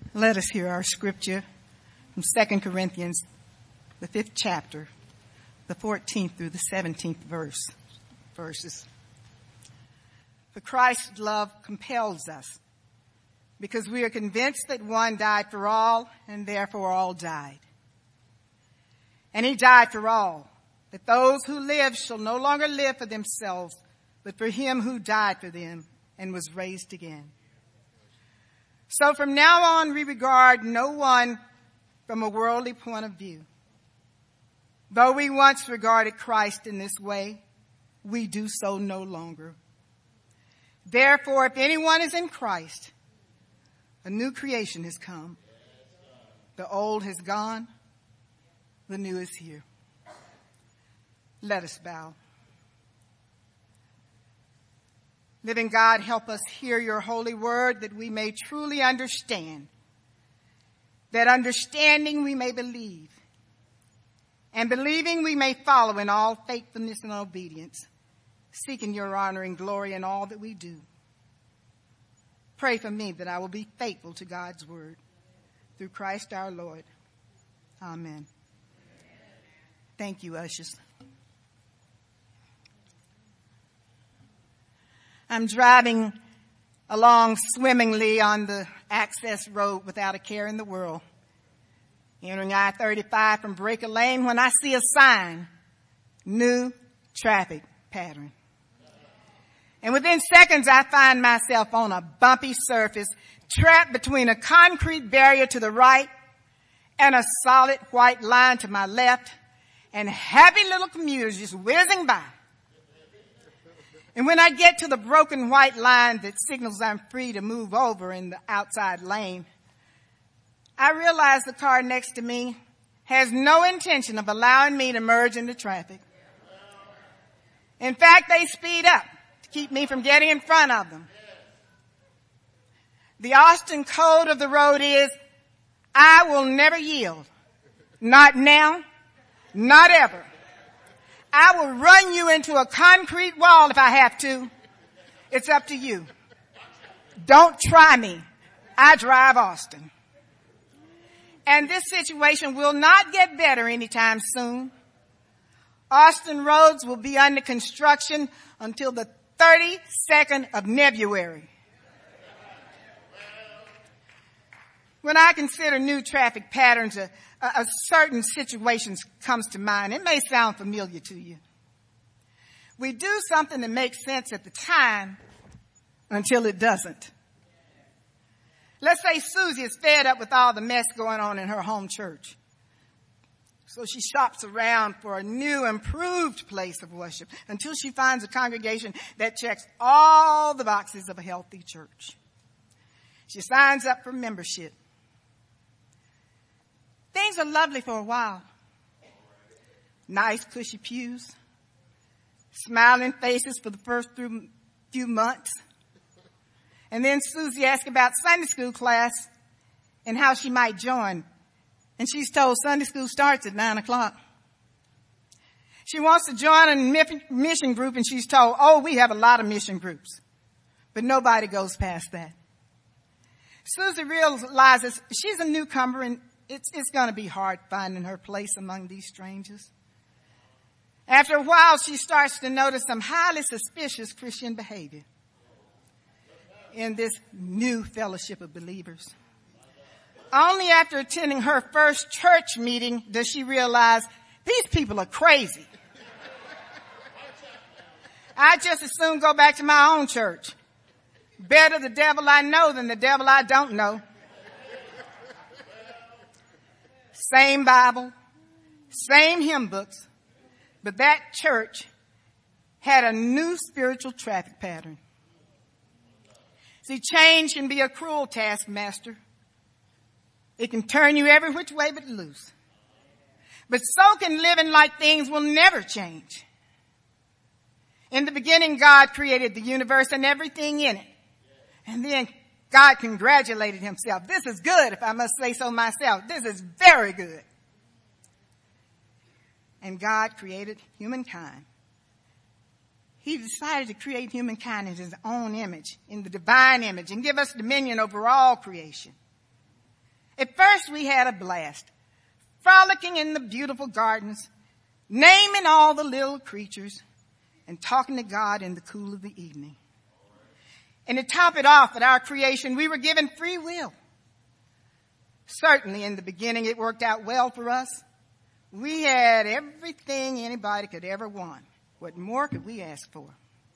Let us hear our scripture from 2 Corinthians, the 5th chapter, the 14th through the 17th verses. For Christ's love compels us, because we are convinced that one died for all, and therefore all died. And he died for all, that those who live shall no longer live for themselves, but for him who died for them and was raised again. So from now on, we regard no one from a worldly point of view. Though we once regarded Christ in this way, we do so no longer. Therefore, if anyone is in Christ, a new creation has come. The old has gone, the new is here. Let us bow. Living God, help us hear your holy word that we may truly understand. That understanding we may believe. And believing we may follow in all faithfulness and obedience, seeking your honor and glory in all that we do. Pray for me that I will be faithful to God's word. Through Christ our Lord. Amen. Thank you, ushers. I'm driving along swimmingly on the access road without a care in the world. Entering I-35 from Breaker Lane when I see a sign, new traffic pattern. And within seconds I find myself on a bumpy surface, trapped between a concrete barrier to the right and a solid white line to my left, and happy little commuters just whizzing by. And when I get to the broken white line that signals I'm free to move over in the outside lane, I realize the car next to me has no intention of allowing me to merge into traffic. In fact, they speed up to keep me from getting in front of them. The Austin code of the road is, I will never yield. Not now, not ever. I will run you into a concrete wall if I have to. It's up to you. Don't try me. I drive Austin. And this situation will not get better anytime soon. Austin roads will be under construction until the 32nd of February. When I consider new traffic patterns, a certain situation comes to mind. It may sound familiar to you. We do something that makes sense at the time until it doesn't. Let's say Susie is fed up with all the mess going on in her home church. So she shops around for a new, improved place of worship until she finds a congregation that checks all the boxes of a healthy church. She signs up for membership. Things are lovely for a while. Nice cushy pews, smiling faces for the first few months. And then Susie asks about Sunday school class and how she might join. And she's told Sunday school starts at 9:00. She wants to join a mission group and she's told, we have a lot of mission groups. But nobody goes past that. Susie realizes she's a newcomer and it's going to be hard finding her place among these strangers. After a while, she starts to notice some highly suspicious Christian behavior in this new fellowship of believers. Only after attending her first church meeting does she realize these people are crazy. I just as soon go back to my own church. Better the devil I know than the devil I don't know. Same Bible, same hymn books, but that church had a new spiritual traffic pattern. See, change can be a cruel taskmaster. It can turn you every which way but loose. But so can living like things will never change. In the beginning, God created the universe and everything in it. And then God congratulated himself. This is good, if I must say so myself. This is very good. And God created humankind. He decided to create humankind in his own image, in the divine image, and give us dominion over all creation. At first we had a blast, frolicking in the beautiful gardens, naming all the little creatures, and talking to God in the cool of the evening. And to top it off, at our creation, we were given free will. Certainly in the beginning it worked out well for us. We had everything anybody could ever want. What more could we ask for?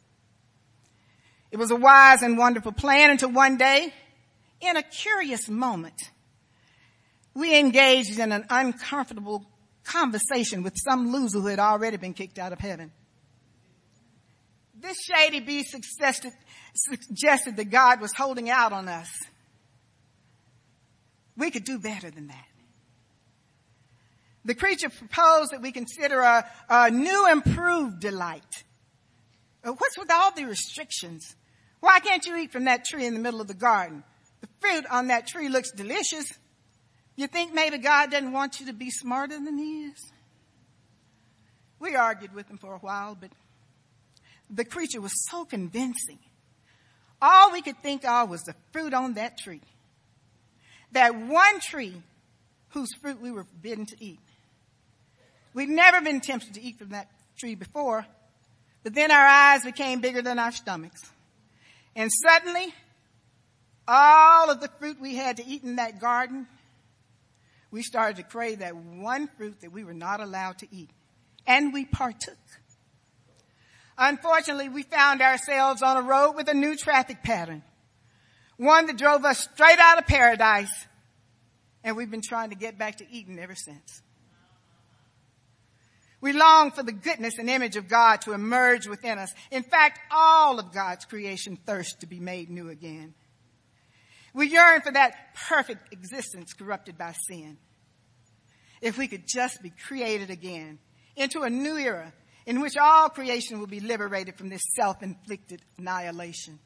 It was a wise and wonderful plan until one day, in a curious moment, we engaged in an uncomfortable conversation with some loser who had already been kicked out of heaven. This shady beast suggested that God was holding out on us. We could do better than that. The creature proposed that we consider a new improved delight. What's with all the restrictions? Why can't you eat from that tree in the middle of the garden? The fruit on that tree looks delicious. You think maybe God doesn't want you to be smarter than he is? We argued with him for a while, but the creature was so convincing. All we could think of was the fruit on that tree. That one tree whose fruit we were forbidden to eat. We'd never been tempted to eat from that tree before, but then our eyes became bigger than our stomachs. And suddenly, all of the fruit we had to eat in that garden, we started to crave that one fruit that we were not allowed to eat. And we partook. Unfortunately, we found ourselves on a road with a new traffic pattern. One that drove us straight out of paradise. And we've been trying to get back to Eden ever since. We long for the goodness and image of God to emerge within us. In fact, all of God's creation thirsts to be made new again. We yearn for that perfect existence corrupted by sin. If we could just be created again into a new era in which all creation will be liberated from this self-inflicted annihilation.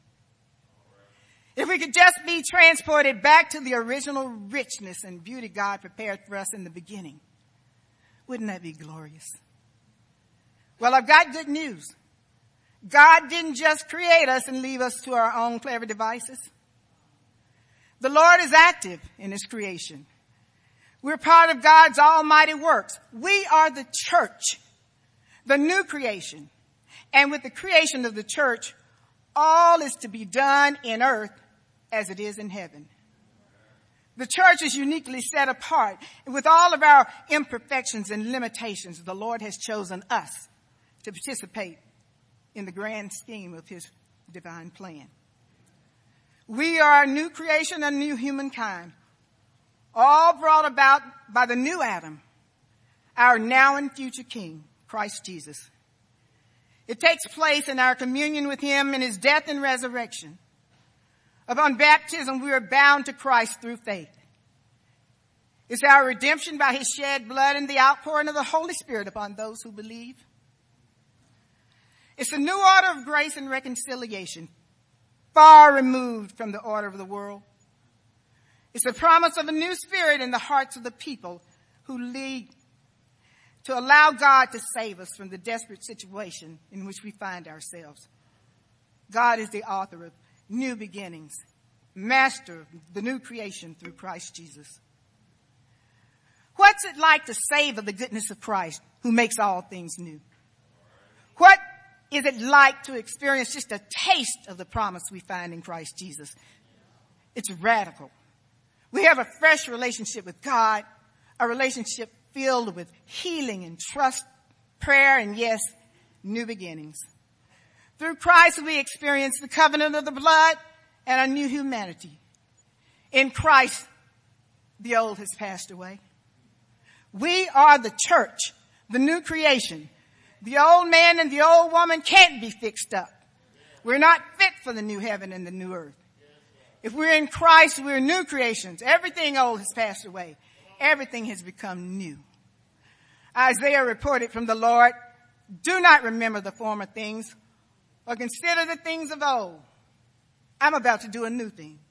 If we could just be transported back to the original richness and beauty God prepared for us in the beginning. Wouldn't that be glorious? Well, I've got good news. God didn't just create us and leave us to our own clever devices. The Lord is active in his creation. We're part of God's almighty works. We are the church, the new creation. And with the creation of the church, all is to be done in earth as it is in heaven. The church is uniquely set apart. And with all of our imperfections and limitations, the Lord has chosen us to participate in the grand scheme of his divine plan. We are a new creation, a new humankind, all brought about by the new Adam, our now and future King, Christ Jesus. It takes place in our communion with him in his death and resurrection. Upon baptism, we are bound to Christ through faith. It's our redemption by his shed blood and the outpouring of the Holy Spirit upon those who believe. It's a new order of grace and reconciliation, far removed from the order of the world. It's the promise of a new spirit in the hearts of the people who lead to allow God to save us from the desperate situation in which we find ourselves. God is the author of new beginnings, master of the new creation through Christ Jesus. What's it like to savor the goodness of Christ who makes all things new? What is it like to experience just a taste of the promise we find in Christ Jesus? It's radical. We have a fresh relationship with God, a relationship filled with healing and trust, prayer, and yes, new beginnings. Through Christ, we experience the covenant of the blood and a new humanity. In Christ, the old has passed away. We are the church, the new creation. The old man and the old woman can't be fixed up. We're not fit for the new heaven and the new earth. If we're in Christ, we're new creations. Everything old has passed away. Everything has become new. Isaiah reported from the Lord, "Do not remember the former things or consider the things of old. I'm about to do a new thing.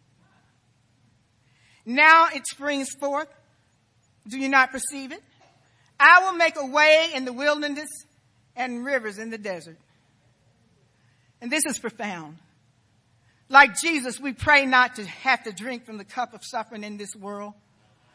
Now it springs forth. Do you not perceive it? I will make a way in the wilderness and rivers in the desert." And this is profound. Like Jesus, we pray not to have to drink from the cup of suffering in this world,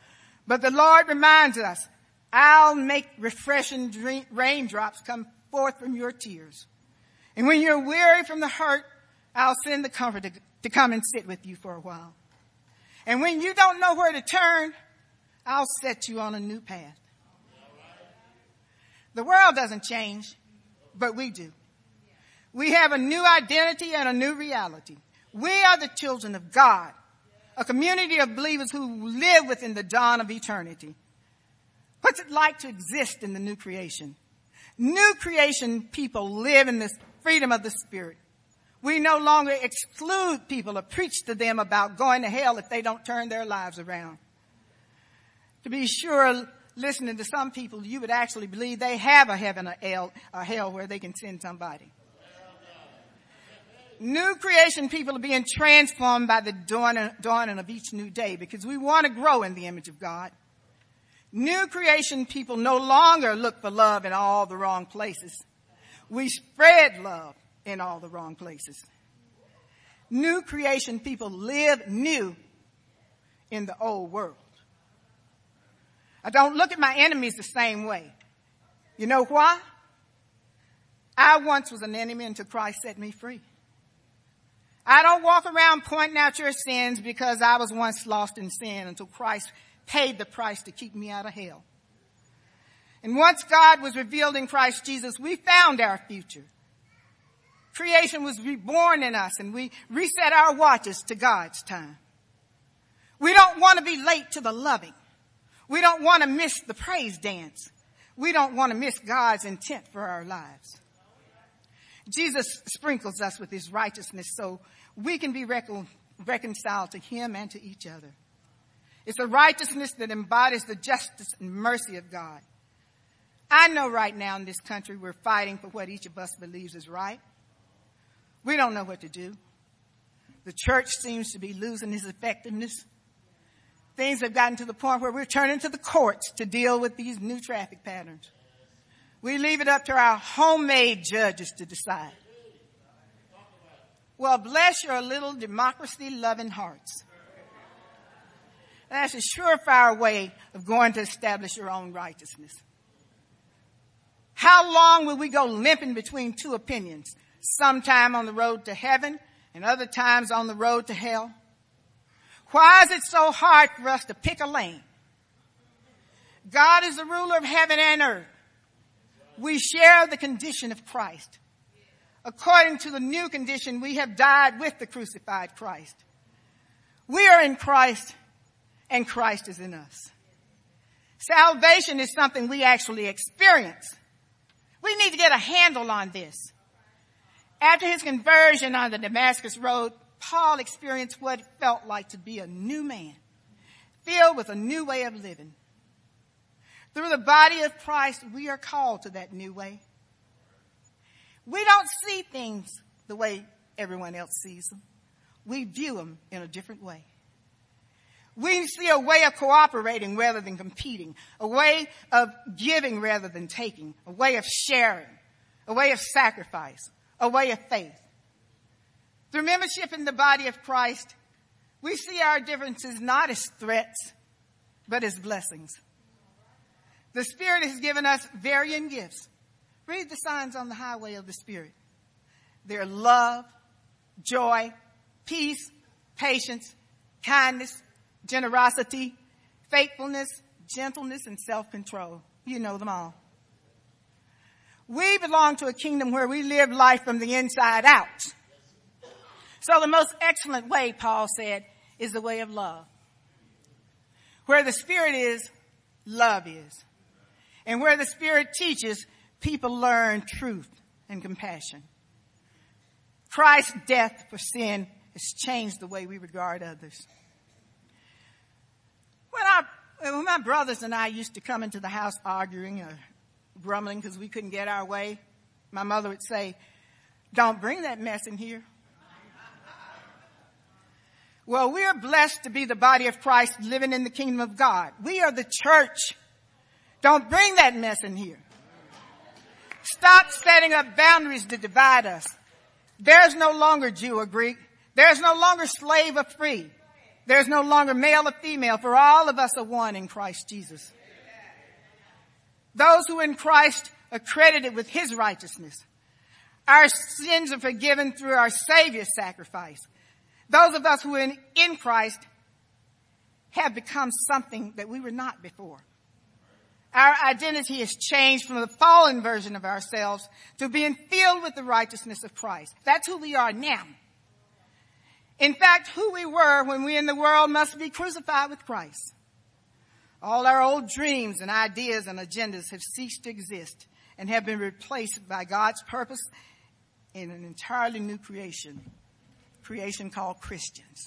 But the Lord reminds us, I'll make refreshing raindrops come forth from your tears. And when you're weary from the hurt, I'll send the Comforter to come and sit with you for a while. And when you don't know where to turn, I'll set you on a new path. The world doesn't change, but we do. We have a new identity and a new reality. We are the children of God, a community of believers who live within the dawn of eternity. What's it like to exist in the new creation? New creation people live in the freedom of the Spirit. We no longer exclude people or preach to them about going to hell if they don't turn their lives around. To be sure, listening to some people, you would actually believe they have a heaven or hell where they can send somebody. New creation people are being transformed by the dawning of each new day because we want to grow in the image of God. New creation people no longer look for love in all the wrong places. We spread love in all the wrong places. New creation people live new in the old world. I don't look at my enemies the same way. You know why? I once was an enemy until Christ set me free. I don't walk around pointing out your sins because I was once lost in sin until Christ paid the price to keep me out of hell. And once God was revealed in Christ Jesus, we found our future. Creation was reborn in us and we reset our watches to God's time. We don't want to be late to the loving. We don't want to miss the praise dance. We don't want to miss God's intent for our lives. Jesus sprinkles us with his righteousness so we can be reconciled to him and to each other. It's a righteousness that embodies the justice and mercy of God. I know right now in this country we're fighting for what each of us believes is right. We don't know what to do. The church seems to be losing its effectiveness. Things have gotten to the point where we're turning to the courts to deal with these new traffic patterns. We leave it up to our homemade judges to decide. Well, bless your little democracy-loving hearts. That's a surefire way of going to establish your own righteousness. How long will we go limping between two opinions? Sometime on the road to heaven and other times on the road to hell. Why is it so hard for us to pick a lane? God is the ruler of heaven and earth. We share the condition of Christ. According to the new condition, we have died with the crucified Christ. We are in Christ and Christ is in us. Salvation is something we actually experience. We need to get a handle on this. After his conversion on the Damascus Road, Paul experienced what it felt like to be a new man, filled with a new way of living. Through the body of Christ, we are called to that new way. We don't see things the way everyone else sees them. We view them in a different way. We see a way of cooperating rather than competing, a way of giving rather than taking, a way of sharing, a way of sacrifice, a way of faith. Through membership in the body of Christ, we see our differences not as threats, but as blessings. The Spirit has given us varying gifts. Read the signs on the highway of the Spirit. They're love, joy, peace, patience, kindness, generosity, faithfulness, gentleness, and self-control. You know them all. We belong to a kingdom where we live life from the inside out. So the most excellent way, Paul said, is the way of love. Where the Spirit is, love is. And where the Spirit teaches, people learn truth and compassion. Christ's death for sin has changed the way we regard others. When my brothers and I used to come into the house arguing or grumbling because we couldn't get our way, my mother would say, "Don't bring that mess in here." Well, we are blessed to be the body of Christ living in the kingdom of God. We are the church. Don't bring that mess in here. Stop setting up boundaries to divide us. There's no longer Jew or Greek. There's no longer slave or free. There's no longer male or female, for all of us are one in Christ Jesus. Those who are in Christ are credited with his righteousness. Our sins are forgiven through our Savior's sacrifice. Those of us who are in Christ have become something that we were not before. Our identity has changed from the fallen version of ourselves to being filled with the righteousness of Christ. That's who we are now. In fact, who we were when we in the world must be crucified with Christ. All our old dreams and ideas and agendas have ceased to exist and have been replaced by God's purpose in an entirely new creation called Christians.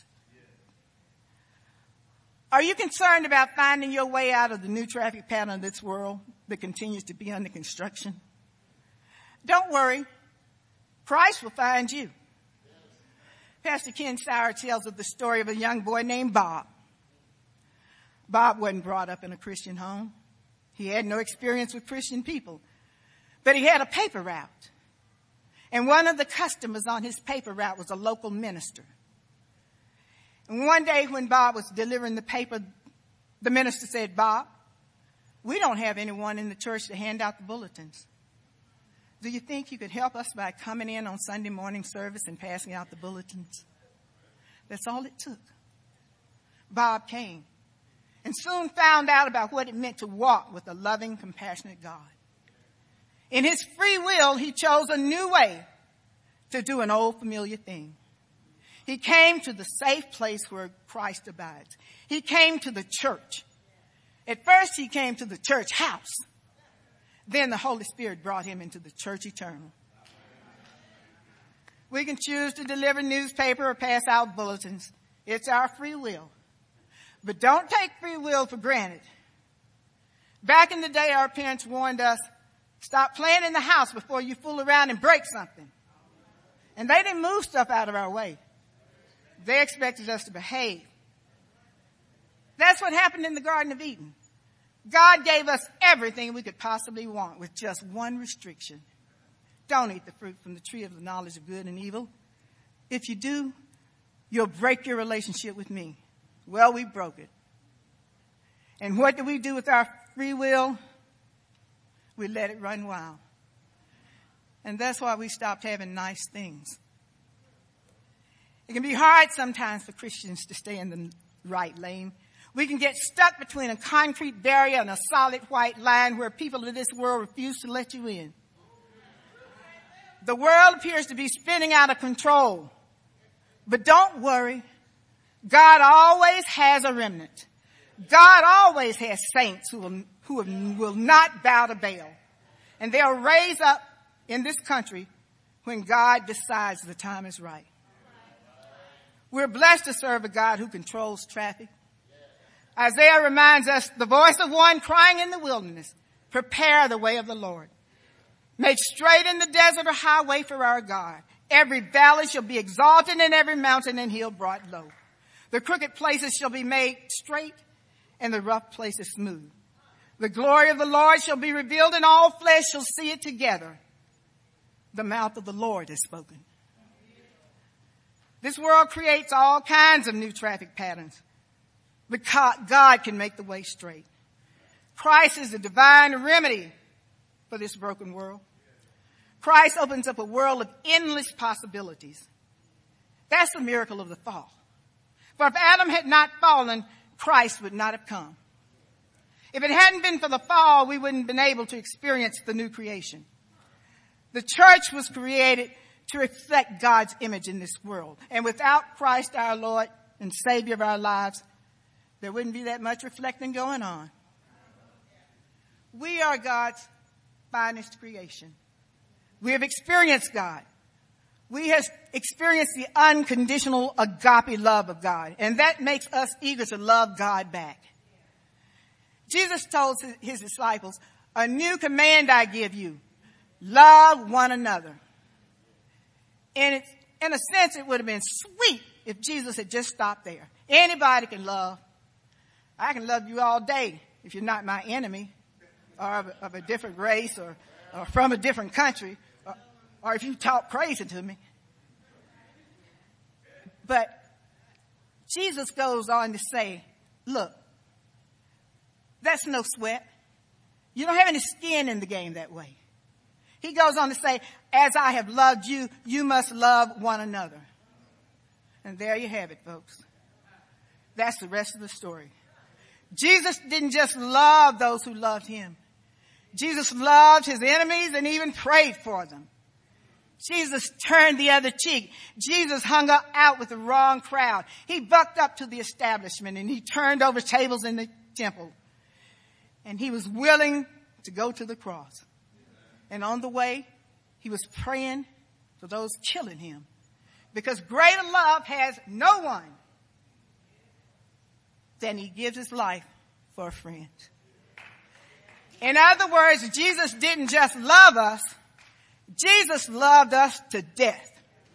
Are you concerned about finding your way out of the new traffic pattern of this world that continues to be under construction? Don't worry. Christ will find you. Pastor Ken Sauer tells of the story of a young boy named Bob. Bob wasn't brought up in a Christian home. He had no experience with Christian people. But he had a paper route. And one of the customers on his paper route was a local minister. And one day when Bob was delivering the paper, the minister said, "Bob, we don't have anyone in the church to hand out the bulletins. Do you think you could help us by coming in on Sunday morning service and passing out the bulletins?" That's all it took. Bob came and soon found out about what it meant to walk with a loving, compassionate God. In his free will, he chose a new way to do an old familiar thing. He came to the safe place where Christ abides. He came to the church. At first, he came to the church house. Then the Holy Spirit brought him into the church eternal. We can choose to deliver newspaper or pass out bulletins. It's our free will. But don't take free will for granted. Back in the day, our parents warned us, stop playing in the house before you fool around and break something. And they didn't move stuff out of our way. They expected us to behave. That's what happened in the Garden of Eden. God gave us everything we could possibly want with just one restriction. Don't eat the fruit from the tree of the knowledge of good and evil. If you do, you'll break your relationship with me. Well, we broke it. And what do we do with our free will? We let it run wild. And that's why we stopped having nice things. It can be hard sometimes for Christians to stay in the right lane. We can get stuck between a concrete barrier and a solid white line where people of this world refuse to let you in. The world appears to be spinning out of control. But don't worry. God always has a remnant. God always has saints who will not bow to Baal. And they'll raise up in this country when God decides the time is right. We're blessed to serve a God who controls traffic. Isaiah reminds us, the voice of one crying in the wilderness, prepare the way of the Lord. Make straight in the desert a highway for our God. Every valley shall be exalted and every mountain and hill brought low. The crooked places shall be made straight and the rough places smooth. The glory of the Lord shall be revealed and all flesh shall see it together. The mouth of the Lord has spoken. This world creates all kinds of new traffic patterns. But God can make the way straight. Christ is the divine remedy for this broken world. Christ opens up a world of endless possibilities. That's the miracle of the fall. For if Adam had not fallen, Christ would not have come. If it hadn't been for the fall, we wouldn't have been able to experience the new creation. The church was created to reflect God's image in this world. And without Christ our Lord and Savior of our lives, there wouldn't be that much reflecting going on. We are God's finest creation. We have experienced God. We have experienced the unconditional agape love of God. And that makes us eager to love God back. Jesus told his disciples, a new command I give you, love one another. And in a sense, it would have been sweet if Jesus had just stopped there. Anybody can love. I can love you all day if you're not my enemy or of a different race or from a different country or if you talk crazy to me. But Jesus goes on to say, look, that's no sweat. You don't have any skin in the game that way. He goes on to say, as I have loved you, you must love one another. And there you have it, folks. That's the rest of the story. Jesus didn't just love those who loved him. Jesus loved his enemies and even prayed for them. Jesus turned the other cheek. Jesus hung out with the wrong crowd. He bucked up to the establishment and he turned over tables in the temple. And he was willing to go to the cross. And on the way, he was praying for those killing him. Because greater love has no one than he gives his life for a friend. In other words, Jesus didn't just love us. Jesus loved us to death.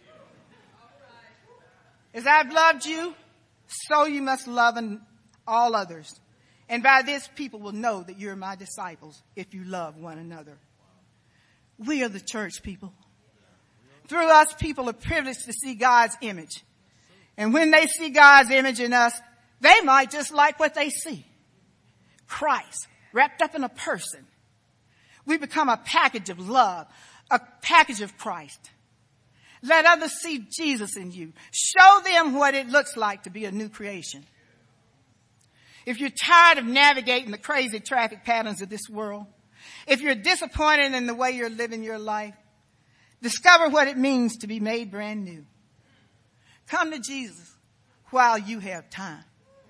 As I've loved you, so you must love all others. And by this, people will know that you're my disciples if you love one another. We are the church, people. Through us, people are privileged to see God's image. And when they see God's image in us, they might just like what they see. Christ, wrapped up in a person. We become a package of love, a package of Christ. Let others see Jesus in you. Show them what it looks like to be a new creation. If you're tired of navigating the crazy traffic patterns of this world, if you're disappointed in the way you're living your life, discover what it means to be made brand new. Come to Jesus while you have time.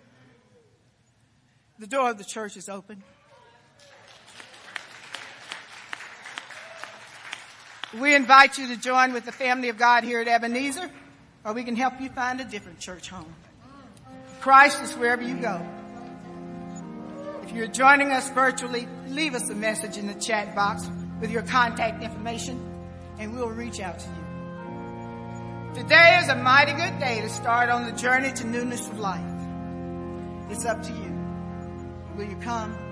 The door of the church is open. We invite you to join with the family of God here at Ebenezer, or we can help you find a different church home. Christ is wherever you go. If you're joining us virtually, leave us a message in the chat box with your contact information, and we'll reach out to you. Today is a mighty good day to start on the journey to newness of life. It's up to you. Will you come?